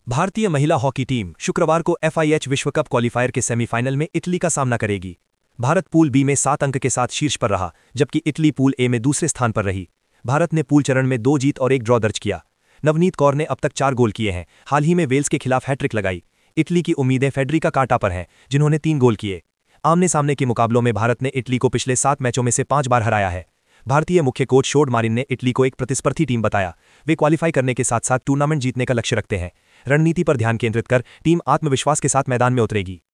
भारतीय महिला hockey team शुक्रवार को एफआईएच विश्व कप क्वालीफायर के सेमीफाइनल में इटली का सामना करेगी। भारत पूल बी में 7 अंक के साथ शीर्ष पर रहा, जबकि इटली पूल ए में दूसरे स्थान पर रही। भारत ने पूल चरण में 2 जीत और 1 ड्रॉ दर्ज किया। नवनीत कौर ने अब तक 4 गोल किए हैं। हाल ही में वेल्स के खिलाफ हैट्रिक लगाई। इटली की उम्मीदें फेडरिका कांटा पर हैं, जिन्होंने 3 गोल किए। आमने सामने के मुकाबलों में भारत ने इटली को पिछले 7 मैचों में से 5 बार हराया है। भारतीय मुख्य कोच शोड मारिन ने इटली को एक प्रतिस्पर्धी टीम बताया। वे क्वालीफाई करने के साथ साथ टूर्नामेंट जीतने का लक्ष्य रखते हैं। रणनीति पर ध्यान केंद्रित कर टीम आत्मविश्वास के साथ मैदान में उतरेगी।